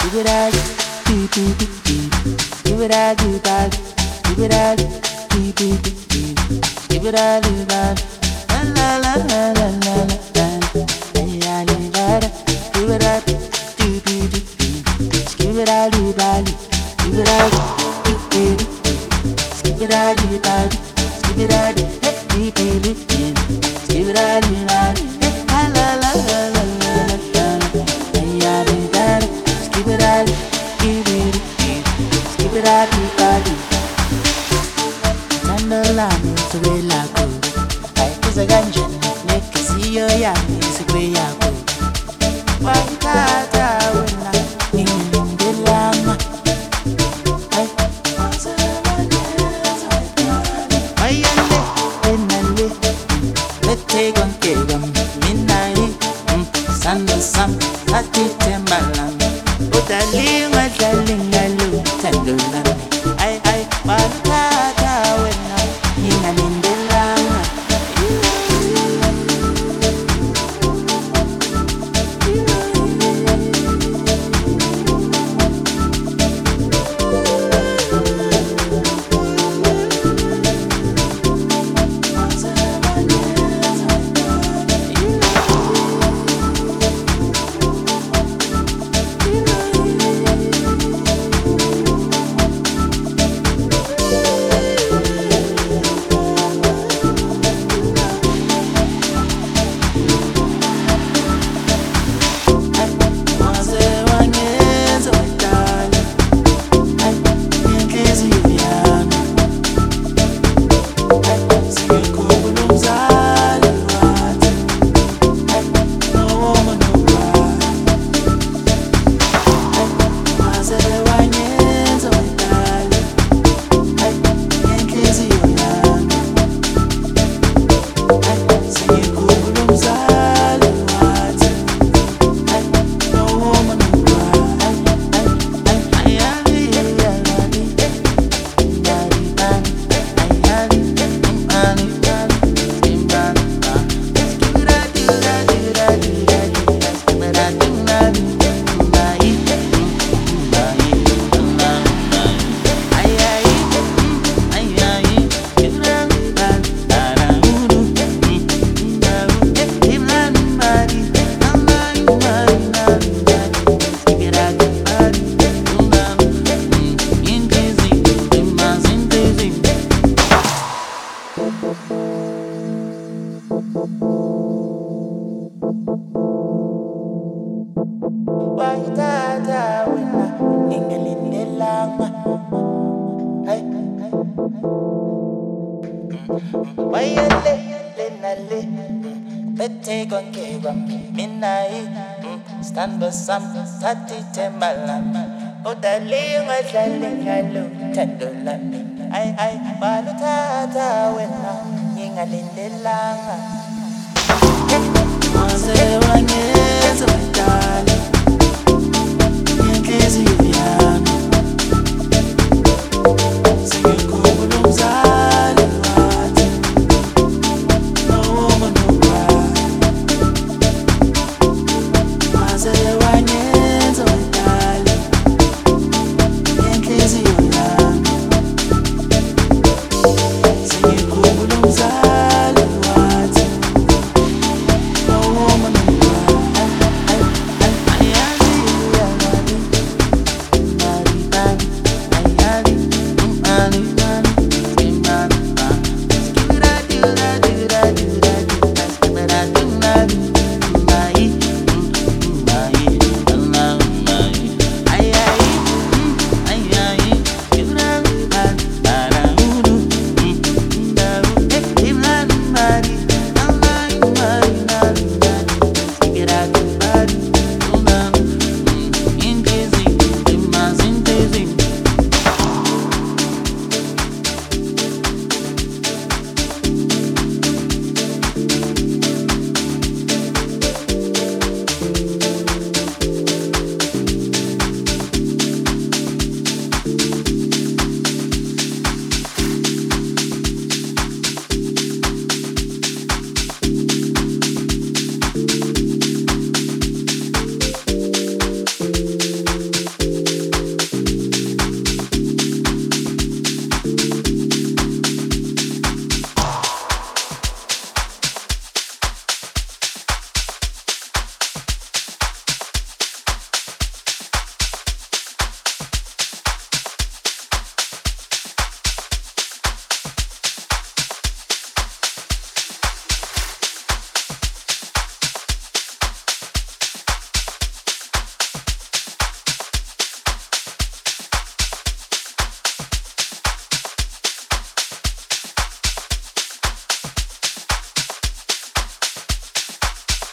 give it all, do do do do, give it all, do that, give it all, do do do do, give it all, do that, la la la la la la la, la la, give it all, do do do do, give it all, do that, give it all, do do do, give it all, do that, give it all, do do do do, give it all, do that, la la la la la la. Skip it out, give it, skip it out, everybody. Tandalani, so we like it. I kiss a ganja, make you see your yummy, so we are good. Why can't I win? In the llama. I am let's take on Kegam, midnight, sun, Hati Timbaland. Darling, hello, tenderland. I, Malata, when I'm in the land. Some Sati Timbaland. Oh, darling, hello, tenderland. I, Malata, when I'm in a lindelang.